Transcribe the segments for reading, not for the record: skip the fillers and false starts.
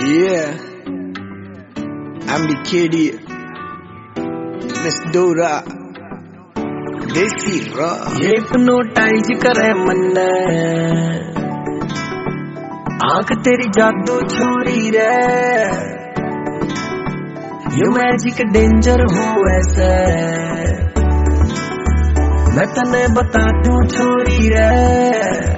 Yeah, I'm the kitty, Miss Dora, Desi Raw. Hypnotise करे मन, आंख तेरी जादू छोरी रे, यू मैजिक डेंजर हो ऐसे, मैं तने बता दूं छोरी रे।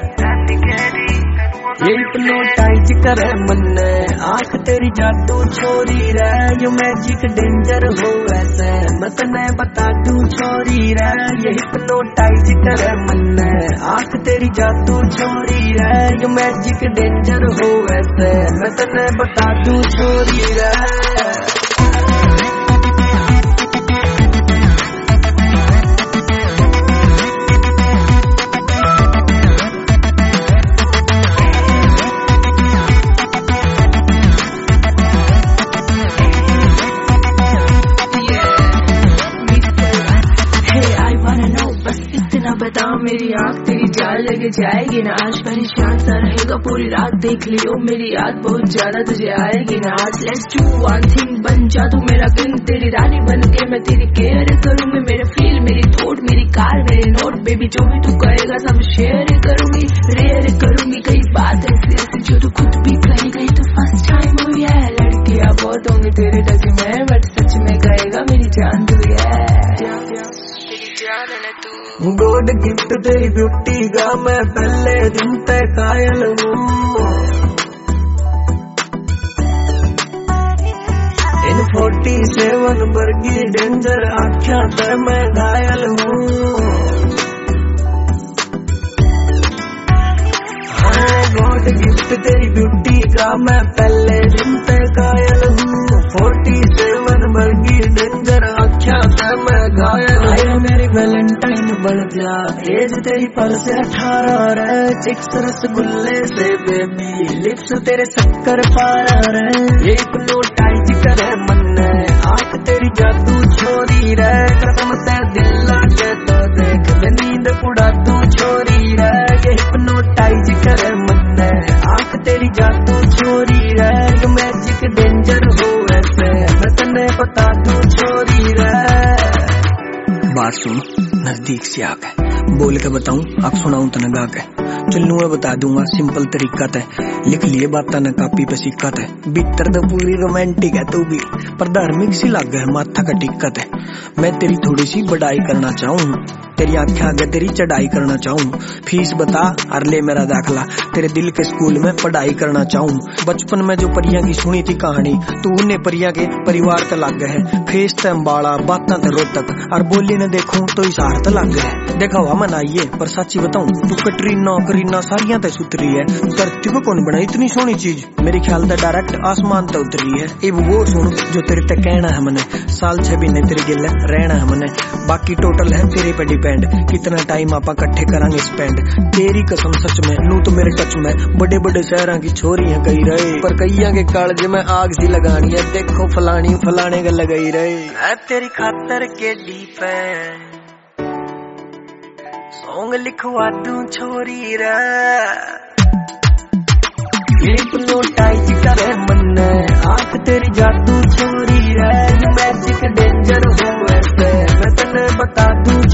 हिप्नोटाइज करे मन, आंख तेरी जादू छोरी रे, यू मैजिक डेंजर हो ऐसे, मैं तने बता दूं छोरी रे। ये हिप्नोटाइज करे मन, आंख तेरी जादू छोरी रे, यू मैजिक डेंजर हो ऐसे, मैं तने बता दूं छोरी रे। बता मेरी आँख तेरी जाल लगे जाएगी ना, आज परेशान सा रहेगा पूरी रात, देख लियो मेरी याद बहुत ज्यादा तुझे आएगी ना। आज लेट्स डू वन थिंग, बन जा तू मेरा किंग, तेरी रानी बन के मैं तेरी केयर करूंगी, मेरे फील मेरी थॉट मेरी कार मेरे नोट, बेबी जो भी तू कहेगा सब शेयर करूंगी, रेयर करूंगी कई बात ऐसी जो तू खुद भी कहेगा, तो फर्स्ट टाइम हुई है। लड़कियां बहुत होंगी तेरे टच में, बट सच में कहेगा मेरी जान तू है, गॉड गिफ्ट तेरी ब्यूटी का मैं पहले दिन पे कायल हूँ, इन 47 वर्गी डेंजर आख्या पर मैं घायल हूँ। गॉड गिफ्ट तेरी ब्यूटी का मैं पहले दिन पे कायल हूँ, 47 वर्गी डेंजर आख्या पर मैं घायल हूँ। मेरी वैलेंटाइन बढ़ जा, एज तेरी पर से 18 रे, चिक्स रसगुल्ले से बेबी, लिप्स तेरे शक्कर पारा रे। हिप्नोटाइज करे मन, आंख तेरी जादू छोरी रे, कसम से दिल लागे तो देख मैं नींद उड़ा दूं छोरी रे। ये हिप्नोटाइज करे मन, आंख तेरी जादू छोरी रे, यू मैजिक डेंजर हो ऐसे, मैं तने बता दूं छोरी रे। बात सुन, नजदीक से आके बोल के बताऊं, अब सुनाऊं तने गा के, चलूं मैं बता दूंगा सिंपल तरीका ते, लिख लिए बात न कापी पे सिक्का ते, भीतर तो पूरी रोमांटिक है तू भी, पर धार्मिक सी लग है माथा का टिक्का ते। मैं तेरी थोड़ी सी बढ़ाई करना चाहूँ, तेरी आंखें आगे तेरी चढ़ाई करना चाहूँ, फीस बता और ले मेरा दाखला, तेरे दिल के स्कूल में पढ़ाई करना चाहूँ। बचपन में जो परियां की सुनी थी कहानी, तू उन्हें परियां के परिवार तक लग है, फेस ते अम्बाड़ा बातां ते रोतक, और बोली न देखूं तो इशार तक लग है। देखा हुआ मनाइए पर सच्ची बताऊं, तू कटरीना करीना सारियां ते सुतरी है, धरती को कौन बनाई इतनी सोहनी चीज, मेरे ख्याल से डायरेक्ट आसमान ते उतरी है। अब वो सुन जो तेरे ते कहना है मने, साल 6 महीने तेरे गिल रहना है मने, बाकी टोटल है तेरे पे डिपेंड, कितना टाइम आपा इकट्ठे करांगे स्पेंड। तेरी कसम सच में नू तो मेरे टच में, बड़े बड़े शहरों की छोरी है कही रहे, पर कईया के कालजे में आग सी लगानी है, देखो फलानी फलाने का लगाई रहे। तेरी खातर के डीप है सॉन्ग लिखवा दूं छोरी रे। हिप्नोटाइज करे मन, आंख तेरी जादू छोरी रे, मैजिक डेंजर हो ऐसे, मैं तने बता दूं